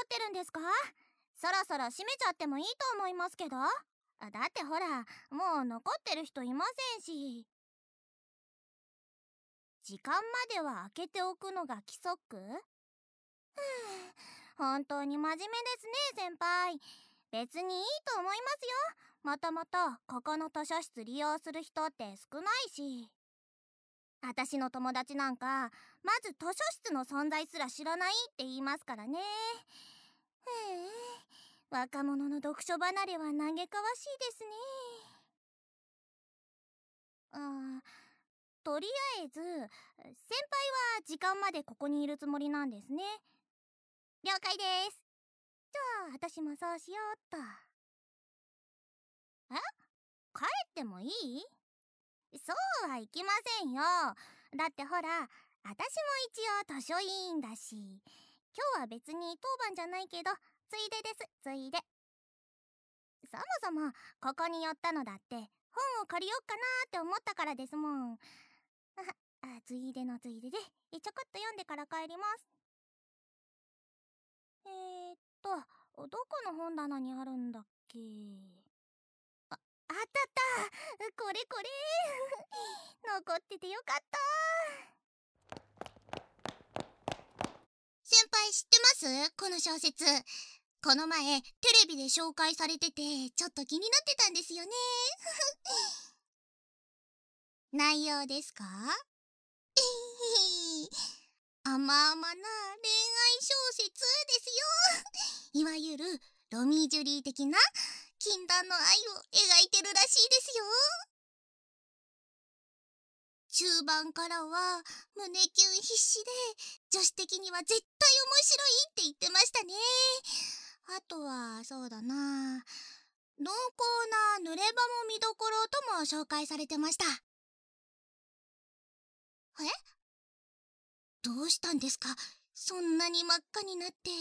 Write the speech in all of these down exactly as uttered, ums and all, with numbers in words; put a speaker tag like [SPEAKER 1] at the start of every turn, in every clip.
[SPEAKER 1] ってるんですか？そろそろ閉めちゃってもいいと思いますけど。だってほら、もう残ってる人いませんし。時間までは開けておくのが規則？ふぅ、本当に真面目ですね、先輩。別にいいと思いますよ。またまたここの図書室利用する人って少ないし。私の友達なんかまず図書室の存在すら知らないって言いますからね。ふぅ、若者の読書離れは嘆かわしいですね。うん、とりあえず先輩は時間までここにいるつもりなんですね。了解です。じゃあ私もそうしようっと。え？帰ってもいい？そうはいきませんよ。だってほら、私も一応図書委員だし、今日は別に当番じゃないけどついでです、ついで。そもそもここに寄ったのだって本を借りよっかなーって思ったからですもん。ああ、ついでのついででちょこっと読んでから帰ります。えーっとどこの本棚にあるんだっけ。あ、あったった、これこれ残っててよかった。
[SPEAKER 2] 先輩知ってます？この小説。この前テレビで紹介されててちょっと気になってたんですよね。内容ですか？甘々な恋愛小説ですよ。いわゆるロミー・ジュリー的な禁断の愛を描いてるらしいですよ。中盤からは胸キュン必至で、女子的には絶対面白いって言ってましたね。あとはそうだな、濃厚な濡れ場も見どころとも紹介されてました。え？どうしたんですか？そんなに真っ赤になって。も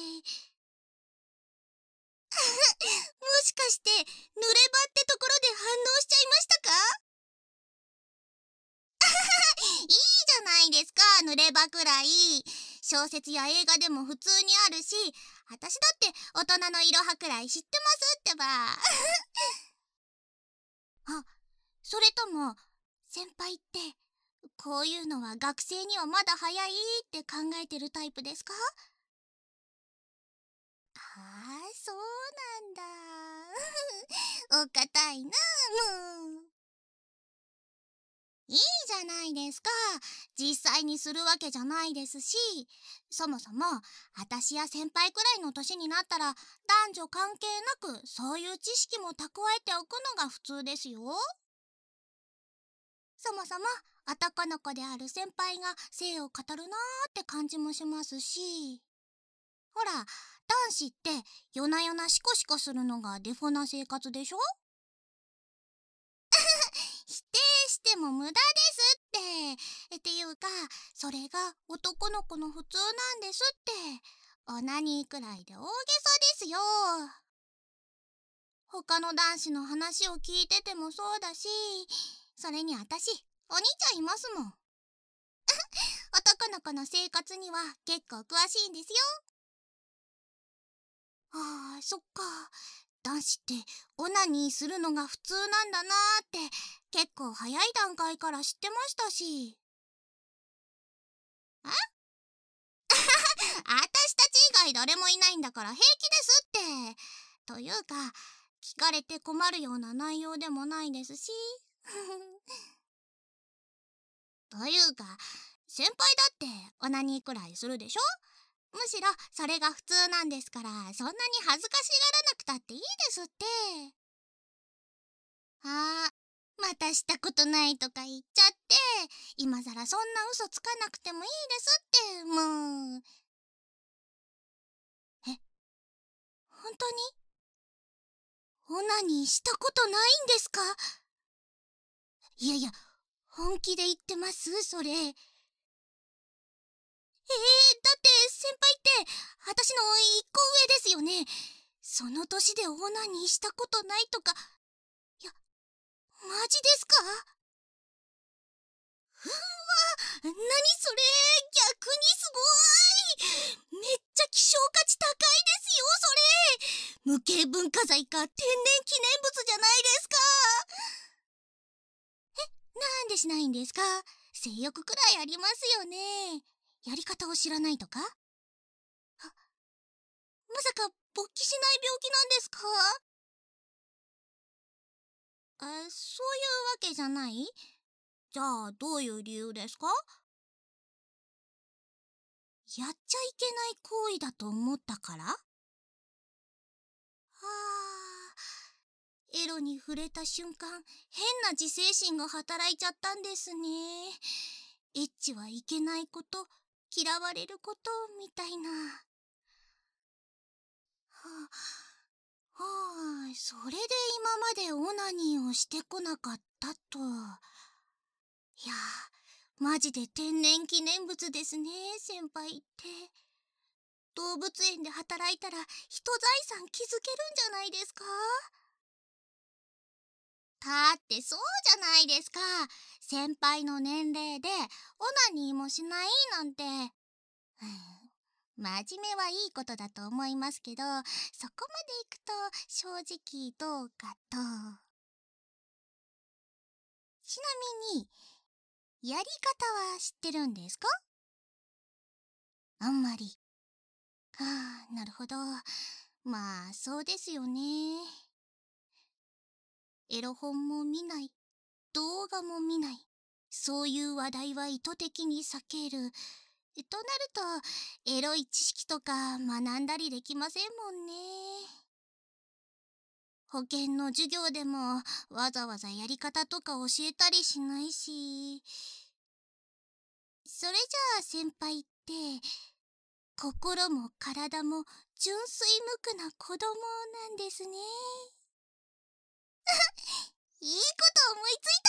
[SPEAKER 2] しかして濡れ場ってところで反応しちゃいましたか？いいじゃないですか、濡れ場くらい。小説や映画でも普通にあるし、私だって大人のいろはくらい知ってますってば。あ、それとも先輩ってこういうのは学生にはまだ早いって考えてるタイプですか？ああ、そうなんだ。お堅いな、もう。いいじゃないですか。実際にするわけじゃないですし、そもそも私や先輩くらいの年になったら男女関係なくそういう知識も蓄えておくのが普通ですよ。そもそも男の子である先輩が性を語るなーって感じもしますし、ほら、男子って夜な夜なシコシコするのがデフォな生活でしょ。否定しても無駄ですって。っていうか、それが男の子の普通なんですって。オナニーくらいで大げさですよ。他の男子の話を聞いててもそうだし、それに私お兄ちゃんいますもん。男の子の生活には結構詳しいんですよ。あー、そっか。男子ってオナニーするのが普通なんだなーって結構早い段階から知ってましたし。あ私たち以外誰もいないんだから平気ですって。というか、聞かれて困るような内容でもないですし。というか、先輩だってオナニーくらいするでしょ。むしろそれが普通なんですから、そんなに恥ずかしがらなくたっていいですって。あー、またしたことないとか言っちゃって、今さらそんな嘘つかなくてもいいですって、もう。え、本当にオナニーしたことないんですか？いやいや、本気で言ってますそれ？えー、だって先輩って私の一個上ですよね。その年でオナニーしたことないとか、いや、マジですか？うわ、なにそれ、逆にすごい。めっちゃ希少価値高いですよ。 形文化財か天然記念物じゃないですか。え、なんでしないんですか？性欲くらいありますよね。やり方を知らないとか？あ、まさか勃起しない病気なんですか？あ、そういうわけじゃない？じゃあどういう理由ですか？やっちゃいけない行為だと思ったから？はあ、エロに触れた瞬間、変な自制心が働いちゃったんですね。エッチはいけないこと、嫌われることみたいな。はあ、はあ、それで今までオナニーをしてこなかったと。いやー、マジで天然記念物ですね、先輩って。動物園で働いたら人財産築けるんじゃないですか？だってそうじゃないですか。先輩の年齢でオナニーもしないなんて。うん、真面目はいいことだと思いますけど、そこまでいくと正直どうかと。ちなみに、やり方は知ってるんですか？あんまり。はあ、なるほど。まあ、そうですよね。エロ本も見ない、動画も見ない。そういう話題は意図的に避ける。となると、エロい知識とか学んだりできませんもんね。保険の授業でもわざわざやり方とか教えたりしないし。それじゃあ先輩って、心も体も純粋無垢な子供なんですね。いいこと思いつい